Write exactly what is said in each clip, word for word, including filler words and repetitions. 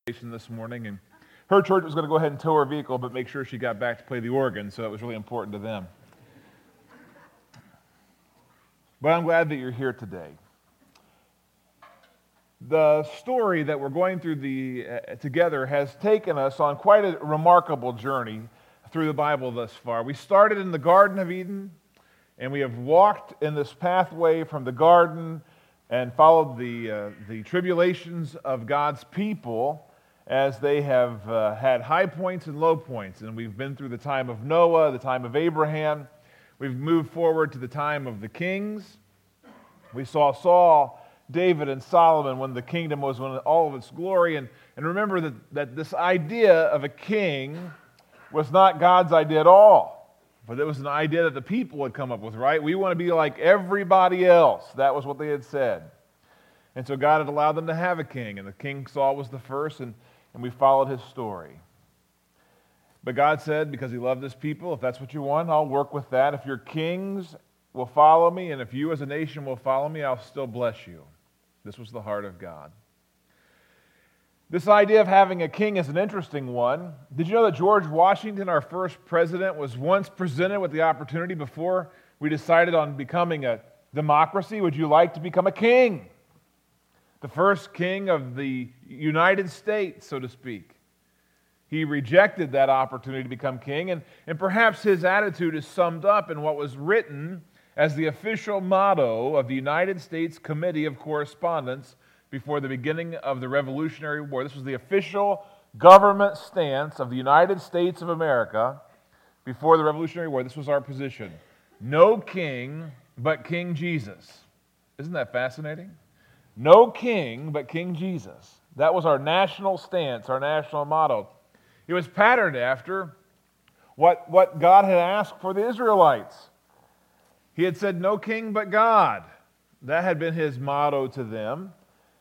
this morning, and her church was going to go ahead and tow her vehicle, but make sure she got back to play the organ, so it was really important to them. But I'm glad that you're here today. The story that we're going through the uh, together has taken us on quite a remarkable journey through the Bible thus far. We started in the Garden of Eden, and we have walked in this pathway from the garden and followed the uh, the tribulations of God's people as they have uh, had high points and low points. And we've been through the time of Noah, the time of Abraham. We've moved forward to the time of the kings. We saw Saul, David, and Solomon when the kingdom was in all of its glory. And, and remember that, that this idea of a king was not God's idea at all, but it was an idea that the people had come up with, right? We want to be like everybody else. That was what they had said. And so God had allowed them to have a king, and the king Saul was the first, and, and we followed his story. But God said, because he loved his people, if that's what you want, I'll work with that. If your kings will follow me, and if you as a nation will follow me, I'll still bless you. This was the heart of God. This idea of having a king is an interesting one. Did you know that George Washington, our first president, was once presented with the opportunity before we decided on becoming a democracy? Would you like to become a king? The first king of the United States, so to speak. He rejected that opportunity to become king, and, and perhaps his attitude is summed up in what was written as the official motto of the United States Committee of Correspondence before the beginning of the Revolutionary War. This was the official government stance of the United States of America before the Revolutionary War. This was our position. No king but King Jesus. Isn't that fascinating? No king but King Jesus. That was our national stance, our national motto. It was patterned after what, what God had asked for the Israelites. He had said, no king but God. That had been his motto to them.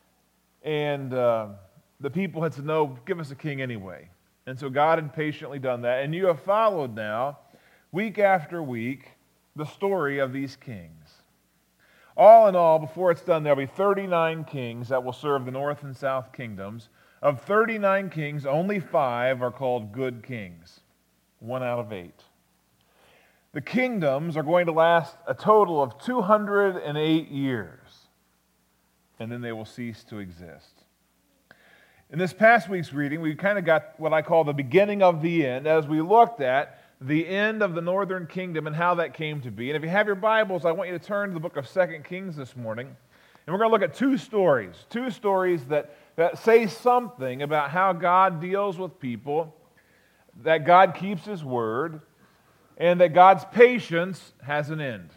And uh, the people had said, no, give us a king anyway. And so God had patiently done that. And you have followed now, week after week, the story of these kings. All in all, before it's done, there'll be thirty-nine kings that will serve the north and south kingdoms. Of thirty-nine kings, only five are called good kings. One out of eight. The kingdoms are going to last a total of two hundred eight years. And then they will cease to exist. In this past week's reading, we kind of got what I call the beginning of the end as we looked at the end of the northern kingdom and how that came to be. And if you have your Bibles, I want you to turn to the book of Second Kings this morning. And we're going to look at two stories. Two stories that, that say something about how God deals with people, that God keeps his word, and that God's patience has an end.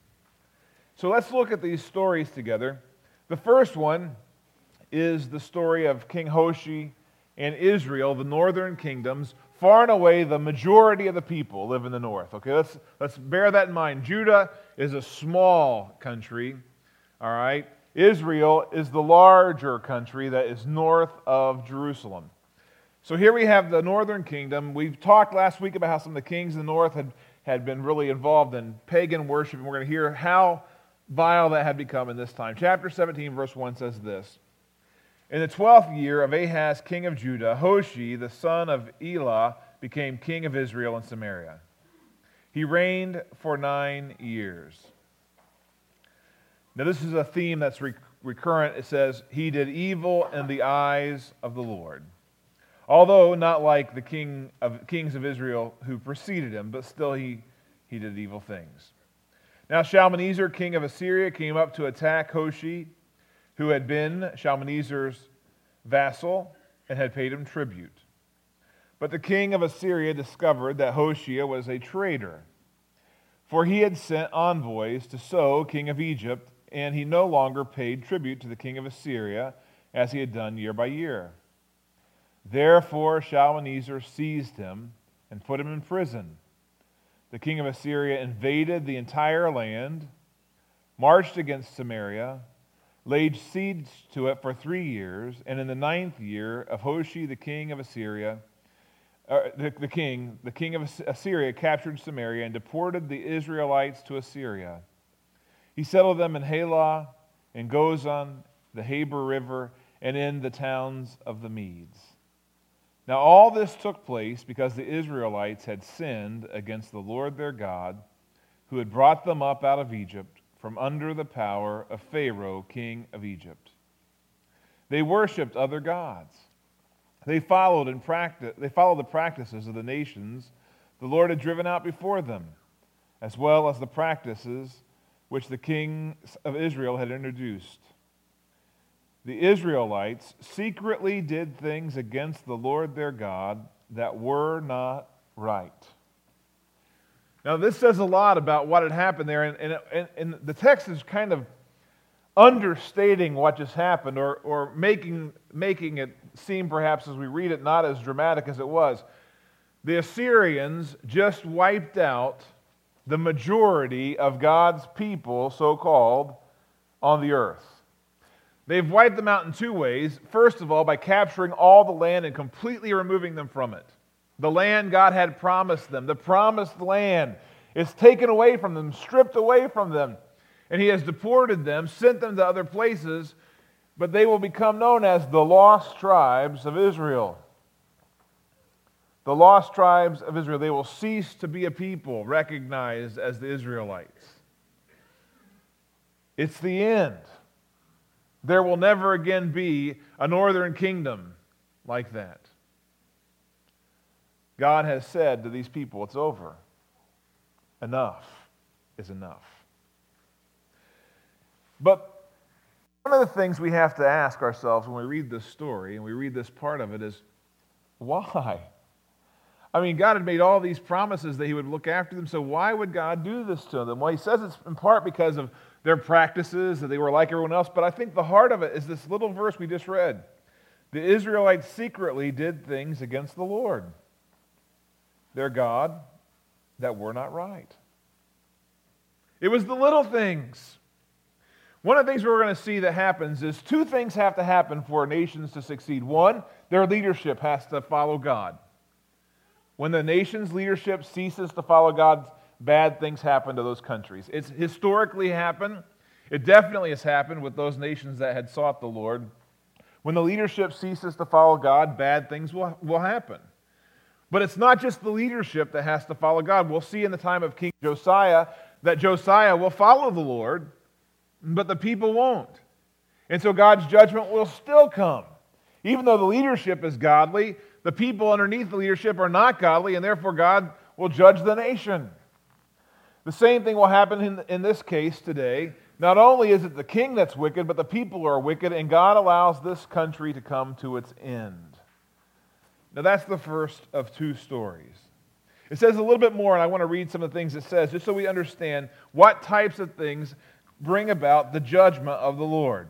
So let's look at these stories together. The first one is the story of King Hoshea and Israel, the northern kingdoms. Far and away, the majority of the people live in the north. Okay, let's, let's bear that in mind. Judah is a small country, all right? Israel is the larger country that is north of Jerusalem. So here we have the northern kingdom. We've talked last week about how some of the kings in the north had, had been really involved in pagan worship, and we're going to hear how vile that had become in this time. Chapter seventeen, verse one says this. In the twelfth year of Ahaz, king of Judah, Hoshea, the son of Elah, became king of Israel and Samaria. He reigned for nine years. Now this is a theme that's re- recurrent. It says, he did evil in the eyes of the Lord. Although not like the king of kings of Israel who preceded him, but still he, he did evil things. Now Shalmaneser, king of Assyria, came up to attack Hoshea, who had been Shalmaneser's vassal and had paid him tribute. But the king of Assyria discovered that Hoshea was a traitor, for he had sent envoys to So, king of Egypt, and he no longer paid tribute to the king of Assyria as he had done year by year. Therefore Shalmaneser seized him and put him in prison. The king of Assyria invaded the entire land, marched against Samaria, laid siege to it for three years, and in the ninth year of Hoshea, the king of Assyria, uh, the, the king, the king of Assyria captured Samaria and deported the Israelites to Assyria. He settled them in Halah, in Gozan, the Habor River, and in the towns of the Medes. Now all this took place because the Israelites had sinned against the Lord their God, who had brought them up out of Egypt from under the power of Pharaoh, king of Egypt. They worshipped other gods. They followed and practiced, they followed the practices of the nations the Lord had driven out before them, as well as the practices which the kings of Israel had introduced. The Israelites secretly did things against the Lord their God that were not right. Now, this says a lot about what had happened there, and, and, and, and the text is kind of understating what just happened, or, or making, making it seem, perhaps, as we read it, not as dramatic as it was. The Assyrians just wiped out the majority of God's people, so-called, on the earth. They've wiped them out in two ways. First of all, by capturing all the land and completely removing them from it. The land God had promised them, the promised land, is taken away from them, stripped away from them. And He has deported them, sent them to other places, but they will become known as the lost tribes of Israel. The lost tribes of Israel. They will cease to be a people recognized as the Israelites. It's the end. There will never again be a northern kingdom like that. God has said to these people, it's over. Enough is enough. But one of the things we have to ask ourselves when we read this story, and we read this part of it, is why? I mean, God had made all these promises that He would look after them, so why would God do this to them? Well, He says it's in part because of their practices, that they were like everyone else, but I think the heart of it is this little verse we just read. The Israelites secretly did things against the Lord, their God, that were not right. It was the little things. One of the things we're going to see that happens is two things have to happen for nations to succeed. One, their leadership has to follow God. When the nation's leadership ceases to follow God, bad things happen to those countries. It's historically happened. It definitely has happened with those nations that had sought the Lord. When the leadership ceases to follow God, bad things will, will happen. But it's not just the leadership that has to follow God. We'll see in the time of King Josiah that Josiah will follow the Lord, but the people won't. And so God's judgment will still come. Even though the leadership is godly, the people underneath the leadership are not godly, and therefore God will judge the nation. The same thing will happen in, in this case today. Not only is it the king that's wicked, but the people are wicked, and God allows this country to come to its end. Now that's the first of two stories. It says a little bit more, and I want to read some of the things it says, just so we understand what types of things bring about the judgment of the Lord.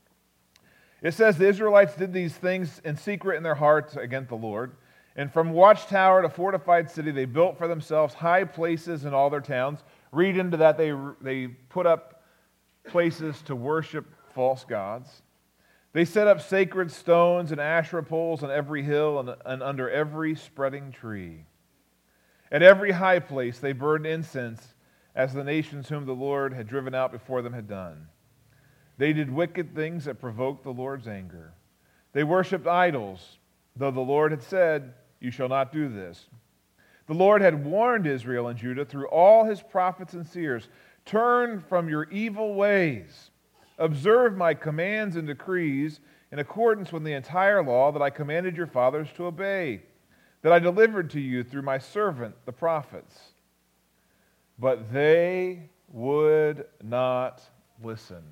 It says the Israelites did these things in secret in their hearts against the Lord. And from watchtower to fortified city, they built for themselves high places in all their towns. Read into that, they, they put up places to worship false gods. They set up sacred stones and Asherah poles on every hill and, and under every spreading tree. At every high place they burned incense, as the nations whom the Lord had driven out before them had done. They did wicked things that provoked the Lord's anger. They worshipped idols, though the Lord had said, "You shall not do this." The Lord had warned Israel and Judah through all His prophets and seers, "Turn from your evil ways. Observe my commands and decrees in accordance with the entire law that I commanded your fathers to obey, that I delivered to you through my servant, the prophets." But they would not listen.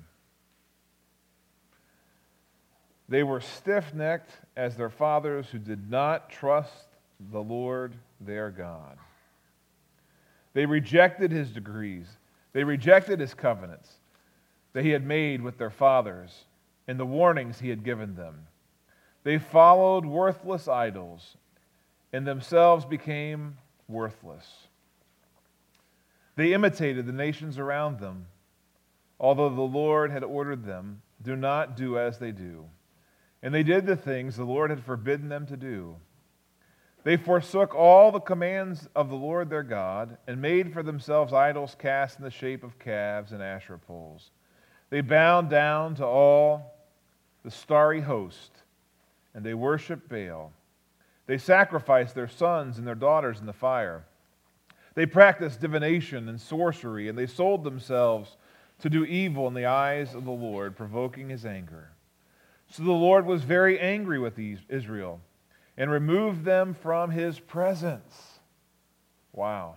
They were stiff-necked as their fathers who did not trust the Lord their God. They rejected His decrees. They rejected His covenants that He had made with their fathers and the warnings He had given them. They followed worthless idols and themselves became worthless. They imitated the nations around them, although the Lord had ordered them, "Do not do as they do." And they did the things the Lord had forbidden them to do. They forsook all the commands of the Lord their God and made for themselves idols cast in the shape of calves and Asherah poles. They bowed down to all the starry host, and they worshiped Baal. They sacrificed their sons and their daughters in the fire. They practiced divination and sorcery, and they sold themselves to do evil in the eyes of the Lord, provoking his anger. So the Lord was very angry with Israel and removed them from his presence. Wow.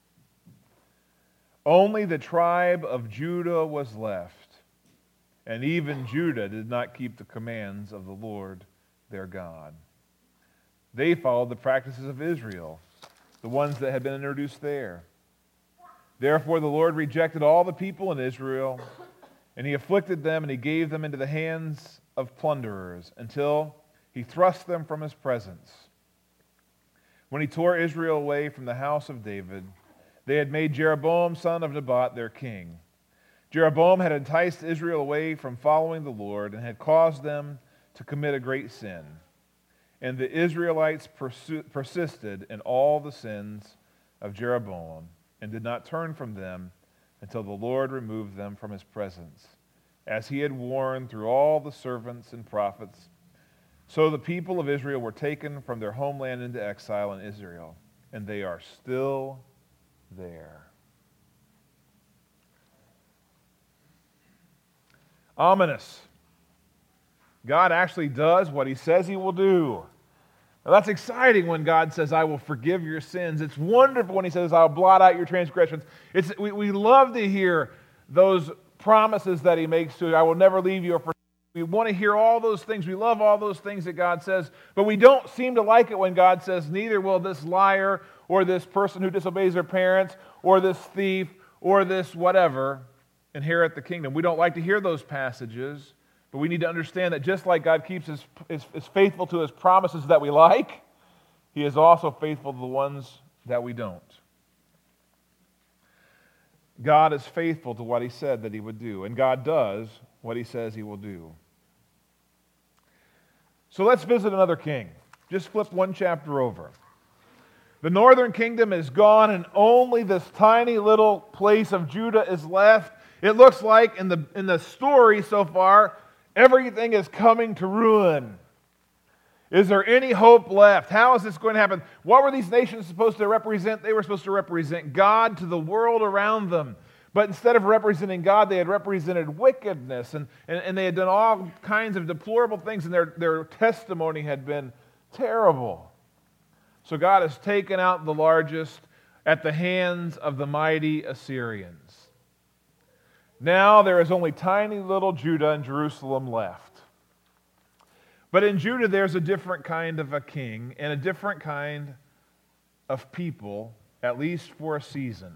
Only the tribe of Judah was left, and even Judah did not keep the commands of the Lord their God. They followed the practices of Israel, the ones that had been introduced there. Therefore the Lord rejected all the people in Israel, and he afflicted them, and he gave them into the hands of plunderers until he thrust them from his presence. When he tore Israel away from the house of David, they had made Jeroboam son of Nebat their king. Jeroboam had enticed Israel away from following the Lord and had caused them to commit a great sin. And the Israelites persu- persisted in all the sins of Jeroboam and did not turn from them until the Lord removed them from his presence, as he had warned through all the servants and prophets. So the people of Israel were taken from their homeland into exile in Israel, and they are still there. Ominous. God actually does what he says he will do. Now that's exciting when God says, I will forgive your sins. It's wonderful when he says, I'll blot out your transgressions. It's, we, we love to hear those promises that he makes to you. I will never leave you or forsake you. We want to hear all those things. We love all those things that God says, but we don't seem to like it when God says, neither will this liar or this person who disobeys their parents or this thief or this whatever inherit the kingdom. We don't like to hear those passages. But we need to understand that just like God keeps his, is, is faithful to his promises that we like, he is also faithful to the ones that we don't. God is faithful to what he said that he would do, and God does what he says he will do. So let's visit another king. Just flip one chapter over. The northern kingdom is gone, and only this tiny little place of Judah is left. It looks like in the, in the story so far, everything is coming to ruin. Is there any hope left? How is this going to happen? What were these nations supposed to represent? They were supposed to represent God to the world around them. But instead of representing God, they had represented wickedness, and, and, and they had done all kinds of deplorable things, and their, their testimony had been terrible. So God has taken out the largest at the hands of the mighty Assyrians. Now there is only tiny little Judah and Jerusalem left. But in Judah there's a different kind of a king and a different kind of people, at least for a season.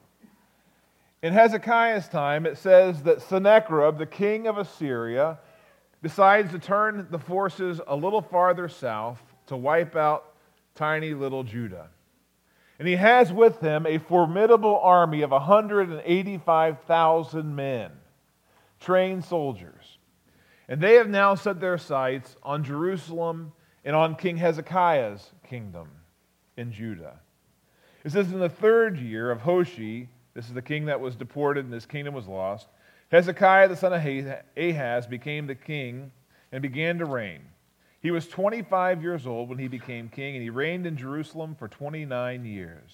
In Hezekiah's time, it says that Sennacherib, the king of Assyria, decides to turn the forces a little farther south to wipe out tiny little Judah. And he has with him a formidable army of one hundred eighty-five thousand men, trained soldiers. And they have now set their sights on Jerusalem and on King Hezekiah's kingdom in Judah. It says in the third year of Hoshea, this is the king that was deported and his kingdom was lost, Hezekiah the son of Ahaz became the king and began to reign. He was twenty-five years old when he became king, and he reigned in Jerusalem for twenty-nine years.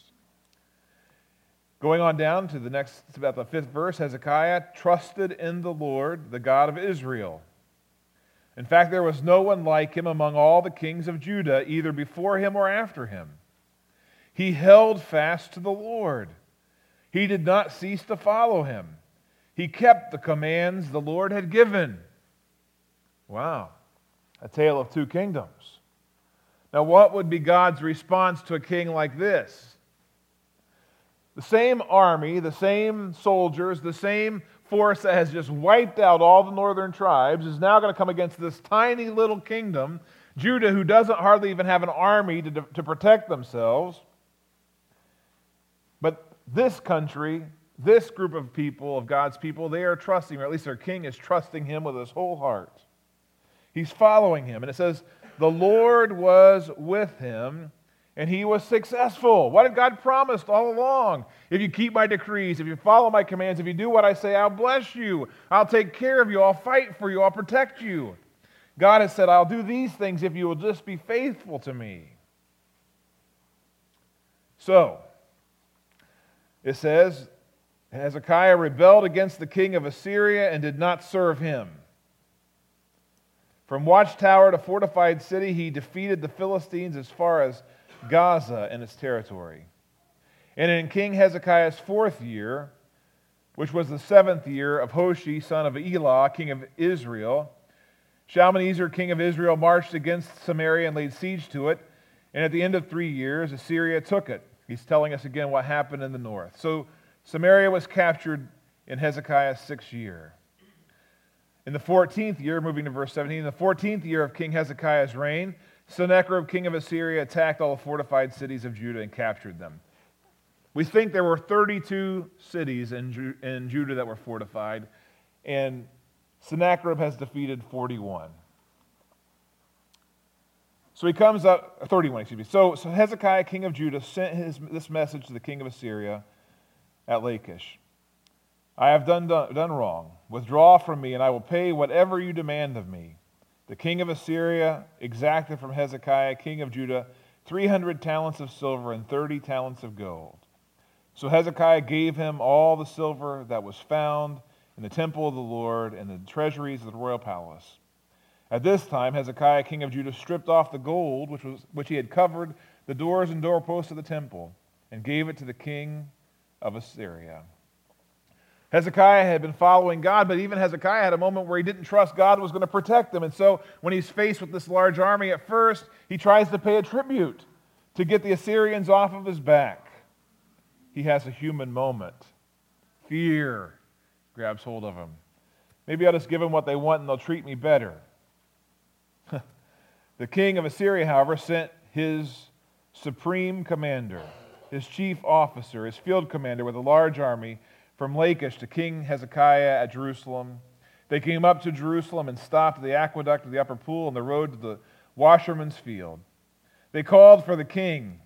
Going on down to the next, about the fifth verse, Hezekiah trusted in the Lord, the God of Israel. In fact, there was no one like him among all the kings of Judah, either before him or after him. He held fast to the Lord. He did not cease to follow him. He kept the commands the Lord had given. Wow. A tale of two kingdoms. Now, what would be God's response to a king like this? The same army, the same soldiers, the same force that has just wiped out all the northern tribes is now going to come against this tiny little kingdom, Judah, who doesn't hardly even have an army to, to protect themselves. But this country, this group of people, of God's people, they are trusting, or at least their king is trusting him with his whole heart. He's following him. And it says, the Lord was with him, and he was successful. What had God promised all along? If you keep my decrees, if you follow my commands, if you do what I say, I'll bless you. I'll take care of you. I'll fight for you. I'll protect you. God has said, I'll do these things if you will just be faithful to me. So, it says, Hezekiah rebelled against the king of Assyria and did not serve him. From watchtower to fortified city, he defeated the Philistines as far as Gaza and its territory. And in King Hezekiah's fourth year, which was the seventh year of Hoshea, son of Elah, king of Israel, Shalmaneser, king of Israel, marched against Samaria and laid siege to it. And at the end of three years, Assyria took it. He's telling us again what happened in the north. So Samaria was captured in Hezekiah's sixth year. In the fourteenth year, moving to verse seventeen, in the fourteenth year of King Hezekiah's reign, Sennacherib, king of Assyria, attacked all the fortified cities of Judah and captured them. We think there were thirty-two cities in, Ju- in Judah that were fortified, and Sennacherib has defeated forty-one. So he comes up, thirty-one, excuse me. So, so Hezekiah, king of Judah, sent his, this message to the king of Assyria at Lachish. I have done, done, done wrong. Withdraw from me, and I will pay whatever you demand of me. The king of Assyria exacted from Hezekiah, king of Judah, three hundred talents of silver and thirty talents of gold. So Hezekiah gave him all the silver that was found in the temple of the Lord and the treasuries of the royal palace. At this time, Hezekiah, king of Judah, stripped off the gold which was which he had covered the doors and doorposts of the temple, and gave it to the king of Assyria. Hezekiah had been following God, but even Hezekiah had a moment where he didn't trust God was going to protect him. And so when he's faced with this large army at first, he tries to pay a tribute to get the Assyrians off of his back. He has a human moment. Fear grabs hold of him. Maybe I'll just give them what they want and they'll treat me better. The king of Assyria, however, sent his supreme commander, his chief officer, his field commander with a large army from Lachish to King Hezekiah at Jerusalem. They came up to Jerusalem and stopped at the aqueduct of the upper pool on the road to the washerman's field. They called for the king.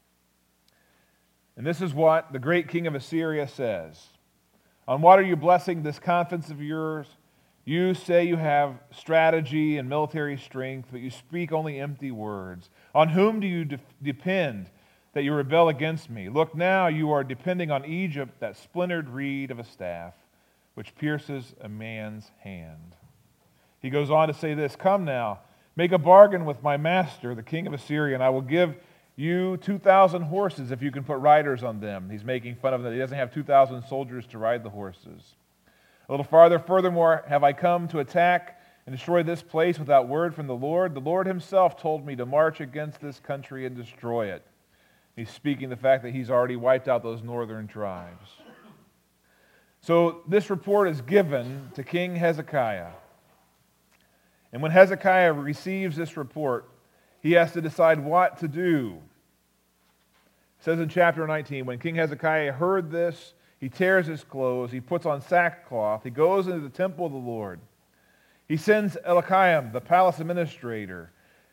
And this is what the great king of Assyria says. On what are you blessing this confidence of yours? You say you have strategy and military strength, but you speak only empty words. On whom do you de- depend that you rebel against me? Look now, you are depending on Egypt, that splintered reed of a staff, which pierces a man's hand. He goes on to say this, come now, make a bargain with my master, the king of Assyria, and I will give you two thousand horses if you can put riders on them. He's making fun of that. He doesn't have two thousand soldiers to ride the horses. A little farther, furthermore, have I come to attack and destroy this place without word from the Lord? The Lord himself told me to march against this country and destroy it. He's speaking the fact that he's already wiped out those northern tribes. So this report is given to King Hezekiah. And when Hezekiah receives this report, he has to decide what to do. It says in chapter nineteen, when King Hezekiah heard this, he tears his clothes, he puts on sackcloth, he goes into the temple of the Lord. He sends Eliakim, the palace administrator,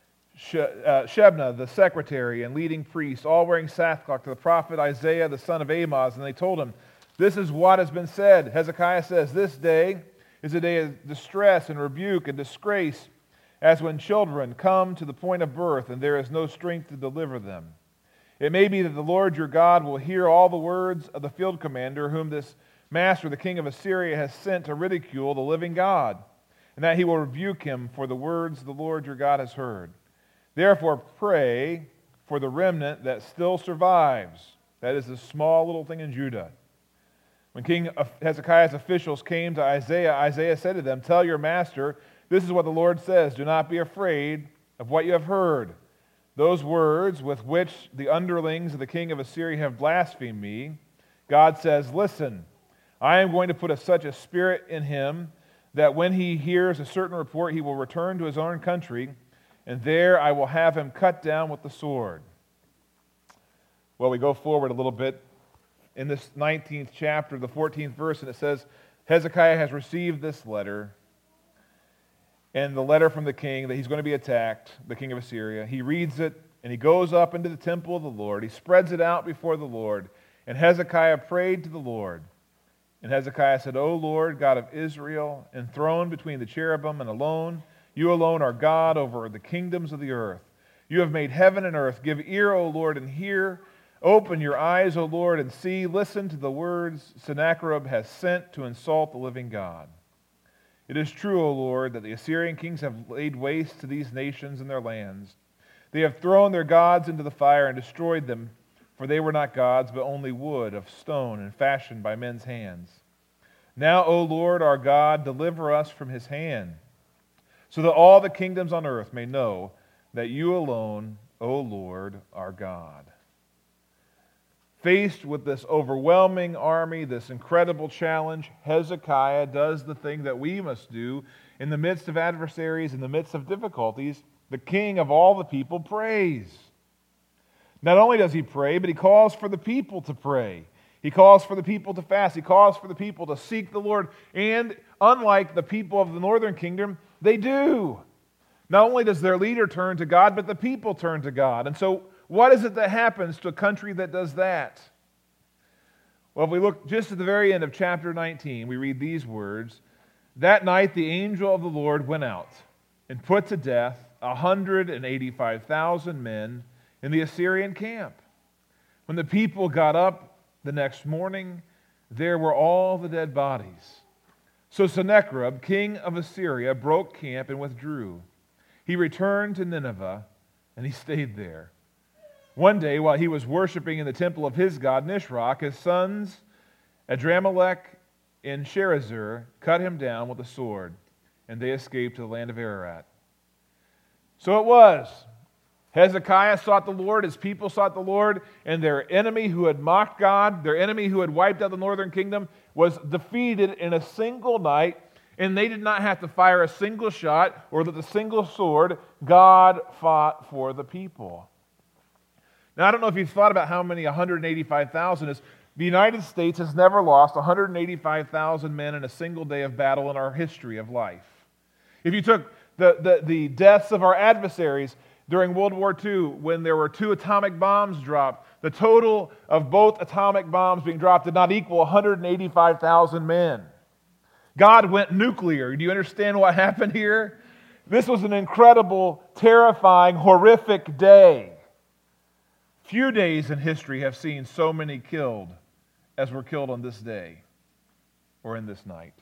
Shebna, the secretary and leading priest, all wearing sackcloth, to the prophet Isaiah, the son of Amoz, and they told him, this is what has been said. Hezekiah says, this day is a day of distress and rebuke and disgrace, as when children come to the point of birth and there is no strength to deliver them. It may be that the Lord your God will hear all the words of the field commander, whom this master, the king of Assyria, has sent to ridicule the living God, and that he will rebuke him for the words the Lord your God has heard. Therefore pray for the remnant that still survives. That is the small little thing in Judah. When King Hezekiah's officials came to Isaiah, Isaiah said to them, tell your master, this is what the Lord says, do not be afraid of what you have heard. Those words with which the underlings of the king of Assyria have blasphemed me, God says, listen, I am going to put a, such a spirit in him that when he hears a certain report, he will return to his own country, and there I will have him cut down with the sword. Well, we go forward a little bit in this nineteenth chapter, the fourteenth verse, and it says, Hezekiah has received this letter, and the letter from the king that he's going to be attacked, the king of Assyria. He reads it, and he goes up into the temple of the Lord. He spreads it out before the Lord, and Hezekiah prayed to the Lord. And Hezekiah said, O Lord, God of Israel, enthroned between the cherubim and alone, you alone are God over the kingdoms of the earth. You have made heaven and earth. Give ear, O Lord, and hear. Open your eyes, O Lord, and see. Listen to the words Sennacherib has sent to insult the living God. It is true, O Lord, that the Assyrian kings have laid waste to these nations and their lands. They have thrown their gods into the fire and destroyed them, for they were not gods, but only wood of stone and fashioned by men's hands. Now, O Lord our God, deliver us from his hand, so that all the kingdoms on earth may know that you alone, O Lord, are God. Faced with this overwhelming army, this incredible challenge, Hezekiah does the thing that we must do in the midst of adversaries, in the midst of difficulties. The king of all the people prays. Not only does he pray, but he calls for the people to pray. He calls for the people to fast. He calls for the people to seek the Lord. And unlike the people of the northern kingdom, they do. Not only does their leader turn to God, but the people turn to God. And so, what is it that happens to a country that does that? Well, if we look just at the very end of chapter nineteen, we read these words. That night the angel of the Lord went out and put to death one hundred eighty-five thousand men in the Assyrian camp. When the people got up the next morning, there were all the dead bodies. So Sennacherib, king of Assyria, broke camp and withdrew. He returned to Nineveh, and he stayed there. One day, while he was worshiping in the temple of his god Nisroch, his sons Adramelech and Sharezer cut him down with a sword, and they escaped to the land of Ararat. So it was. Hezekiah sought the Lord, his people sought the Lord, and their enemy who had mocked God, their enemy who had wiped out the northern kingdom, was defeated in a single night, and they did not have to fire a single shot or with a single sword. God fought for the people. Now, I don't know if you've thought about how many one hundred eighty-five thousand is. The United States has never lost one hundred eighty-five thousand men in a single day of battle in our history of life. If you took the, the, the deaths of our adversaries during World War Two, when there were two atomic bombs dropped, the total of both atomic bombs being dropped did not equal one hundred eighty-five thousand men. God went nuclear. Do you understand what happened here? This was an incredible, terrifying, horrific day. Few days in history have seen so many killed as were killed on this day or in this night.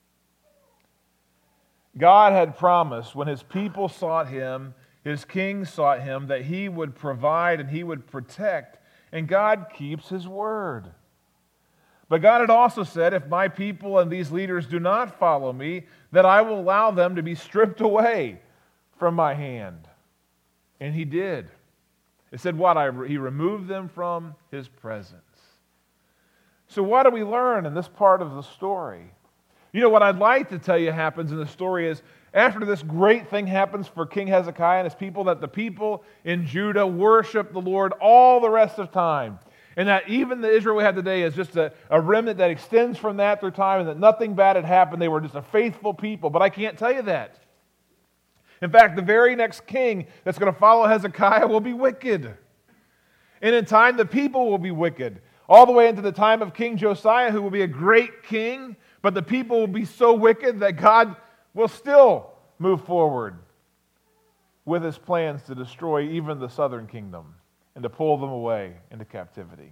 God had promised when his people sought him, his king sought him, that he would provide and he would protect, and God keeps his word. But God had also said, if my people and these leaders do not follow me, that I will allow them to be stripped away from my hand. And he did. It said what? I, he removed them from his presence. So what do we learn in this part of the story? You know, what I'd like to tell you happens in the story is, after this great thing happens for King Hezekiah and his people, that the people in Judah worship the Lord all the rest of time. And that even the Israel we have today is just a, a remnant that extends from that through time, and that nothing bad had happened. They were just a faithful people. But I can't tell you that. In fact, the very next king that's going to follow Hezekiah will be wicked. And in time, the people will be wicked. All the way into the time of King Josiah, who will be a great king, but the people will be so wicked that God will still move forward with his plans to destroy even the southern kingdom and to pull them away into captivity.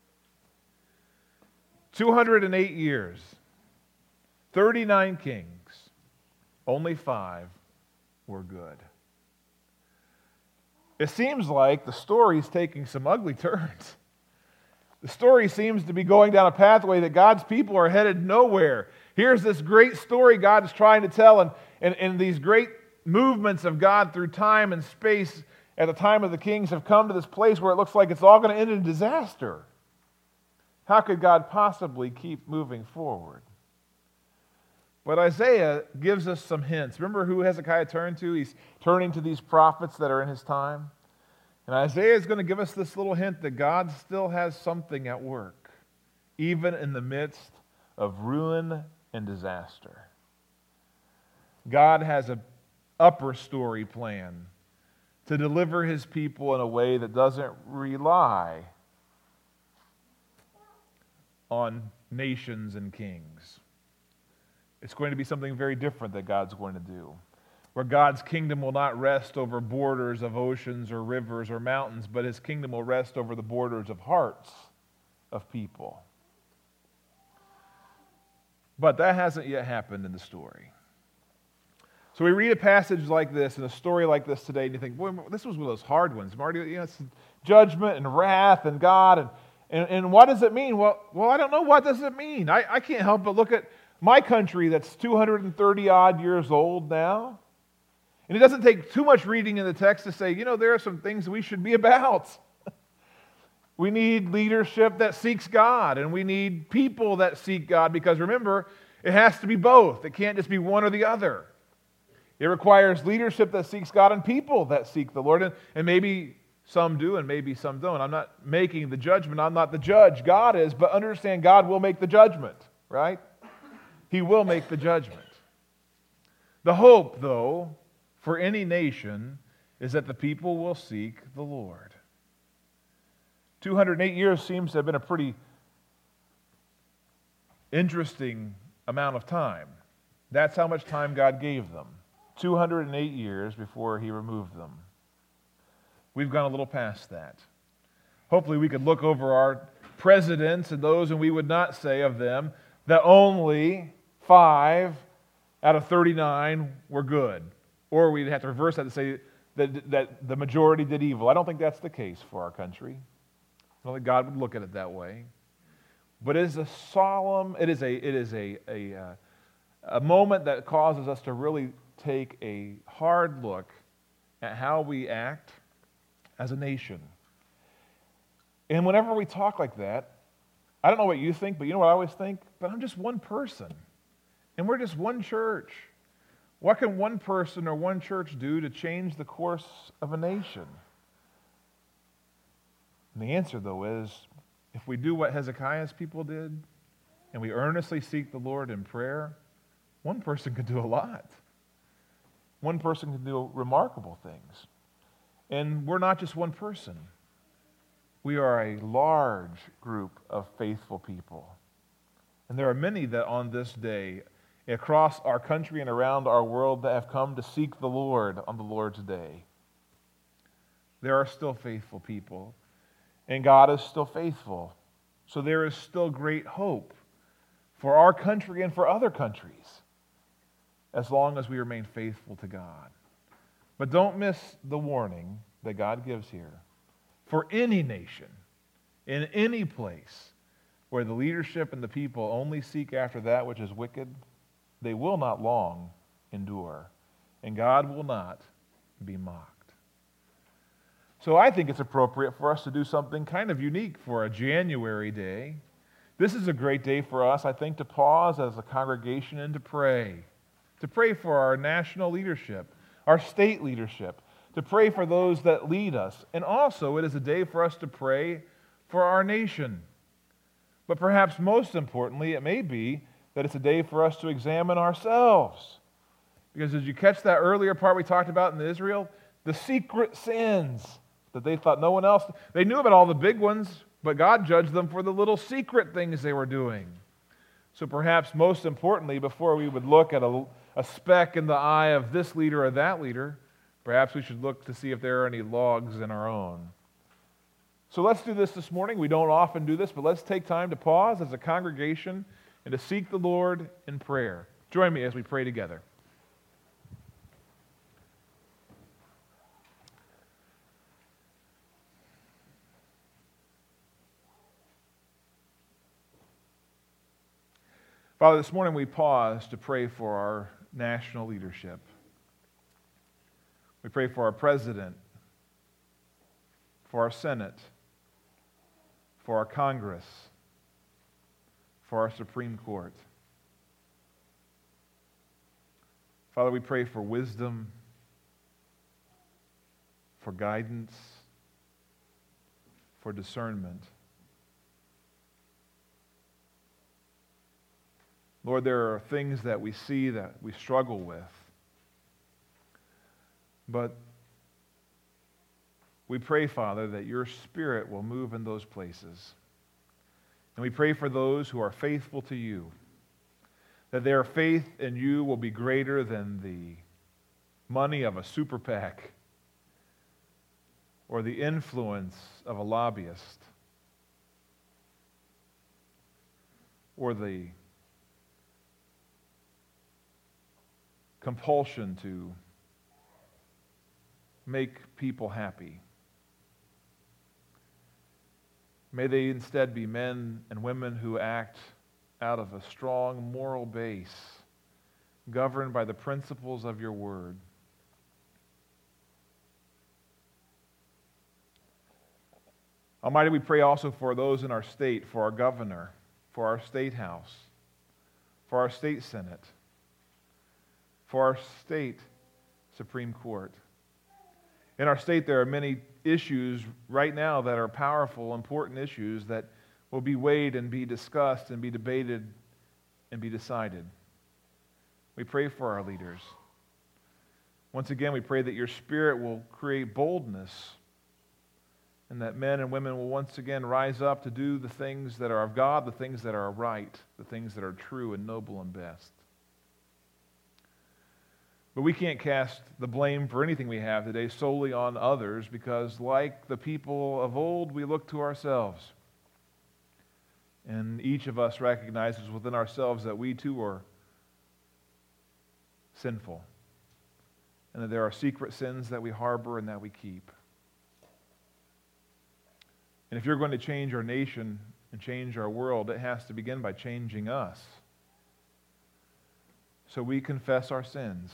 two hundred eight years, thirty-nine kings, only five were good. It seems like the story is taking some ugly turns. The story seems to be going down a pathway that God's people are headed nowhere. Here's this great story God is trying to tell, and, and, and these great movements of God through time and space at the time of the kings have come to this place where it looks like it's all going to end in disaster. How could God possibly keep moving forward? But Isaiah gives us some hints. Remember who Hezekiah turned to? He's turning to these prophets that are in his time. And Isaiah is going to give us this little hint that God still has something at work, even in the midst of ruin and disaster. God has an upper story plan to deliver his people in a way that doesn't rely on nations and kings. It's going to be something very different that God's going to do. where God's kingdom will not rest over borders of oceans or rivers or mountains, but his kingdom will rest over the borders of hearts of people. But that hasn't yet happened in the story. So we read a passage like this and a story like this today, and you think, boy, this was one of those hard ones. Marty, you know, it's judgment and wrath and God, and, and, and what does it mean? Well, well, I don't know. What does it mean? I, I can't help but look at my country that's two hundred thirty odd years old now. And it doesn't take too much reading in the text to say, you know, there are some things we should be about. We need leadership that seeks God, and we need people that seek God, because remember, it has to be both. It can't just be one or the other. It requires leadership that seeks God and people that seek the Lord, and, and maybe some do and maybe some don't. I'm not making the judgment. I'm not the judge. God is, but understand God will make the judgment, right? He will make the judgment. The hope, though, for any nation is that the people will seek the Lord. two hundred eight years seems to have been a pretty interesting amount of time. That's how much time God gave them. two hundred eight years before he removed them. We've gone a little past that. Hopefully we could look over our presidents and those, and we would not say of them that only five out of thirty-nine were good. Or we'd have to reverse that and say that, that the majority did evil. I don't think that's the case for our country. I don't think God would look at it that way. But it is a solemn, it is a, it is a, a, uh, a moment that causes us to really take a hard look at how we act as a nation. And whenever we talk like that, I don't know what you think, but you know what I always think? But I'm just one person. And we're just one church. What can one person or one church do to change the course of a nation? And the answer, though, is if we do what Hezekiah's people did, and we earnestly seek the Lord in prayer, one person could do a lot. One person can do remarkable things. And we're not just one person. We are a large group of faithful people. And there are many that on this day, across our country and around our world, that have come to seek the Lord on the Lord's day. There are still faithful people, and God is still faithful. So there is still great hope for our country and for other countries, as long as we remain faithful to God. But don't miss the warning that God gives here. For any nation, in any place, where the leadership and the people only seek after that which is wicked, they will not long endure, and God will not be mocked. So I think it's appropriate for us to do something kind of unique for a January day. This is a great day for us, I think, to pause as a congregation and to pray. To pray for our national leadership, our state leadership, to pray for those that lead us. And also, it is a day for us to pray for our nation. But perhaps most importantly, it may be that it's a day for us to examine ourselves. Because did you catch that earlier part we talked about in Israel? The secret sins that they thought no one else... They knew about all the big ones, but God judged them for the little secret things they were doing. So perhaps most importantly, before we would look at a, a speck in the eye of this leader or that leader, perhaps we should look to see if there are any logs in our own. So let's do this this morning. We don't often do this, but let's take time to pause as a congregation and to seek the Lord in prayer. Join me as we pray together. Father, this morning we pause to pray for our national leadership. We pray for our president, for our Senate, for our Congress, for our Supreme Court. Father, we pray for wisdom, for guidance, for discernment. Lord, there are things that we see that we struggle with, but we pray, Father, that your Spirit will move in those places. And we pray for those who are faithful to you, that their faith in you will be greater than the money of a super PAC or the influence of a lobbyist or the compulsion to make people happy. May they instead be men and women who act out of a strong moral base, governed by the principles of your word. Almighty, we pray also for those in our state, for our governor, for our state house, for our state senate, for our state Supreme Court. In our state, there are many issues right now that are powerful, important issues that will be weighed and be discussed and be debated and be decided. We pray for our leaders. Once again, we pray that your Spirit will create boldness and that men and women will once again rise up to do the things that are of God, the things that are right, the things that are true and noble and best. But we can't cast the blame for anything we have today solely on others because, like the people of old, we look to ourselves. And each of us recognizes within ourselves that we too are sinful and that there are secret sins that we harbor and that we keep. And if you're going to change our nation and change our world, it has to begin by changing us. So we confess our sins.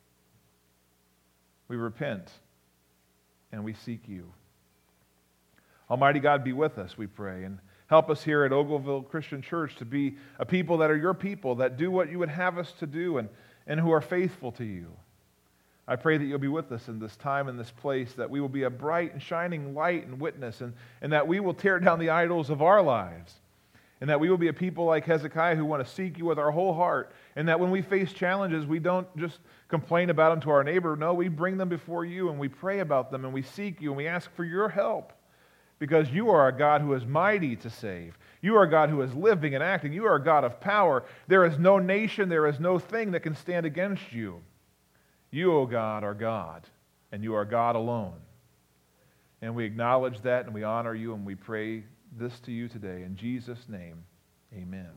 We repent, and we seek you. Almighty God, be with us, we pray, and help us here at Ogleville Christian Church to be a people that are your people, that do what you would have us to do, and, and who are faithful to you. I pray that you'll be with us in this time and this place, that we will be a bright and shining light and witness, and, and that we will tear down the idols of our lives, and that we will be a people like Hezekiah who want to seek you with our whole heart, and that when we face challenges, we don't just complain about them to our neighbor. No, we bring them before you, and we pray about them, and we seek you, and we ask for your help, because you are a God who is mighty to save. You are a God who is living and acting. You are a God of power. There is no nation, there is no thing that can stand against you. You, O God, are God, and you are God alone. And we acknowledge that, and we honor you, and we pray this to you today. In Jesus' name, amen.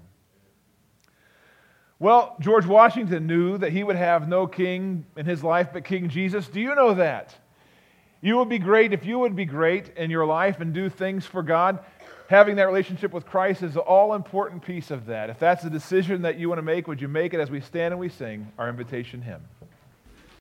Well, George Washington knew that he would have no king in his life but King Jesus. Do you know that? You would be great if you would be great in your life and do things for God. Having that relationship with Christ is an all-important piece of that. If that's a decision that you want to make, would you make it as we stand and we sing our invitation hymn?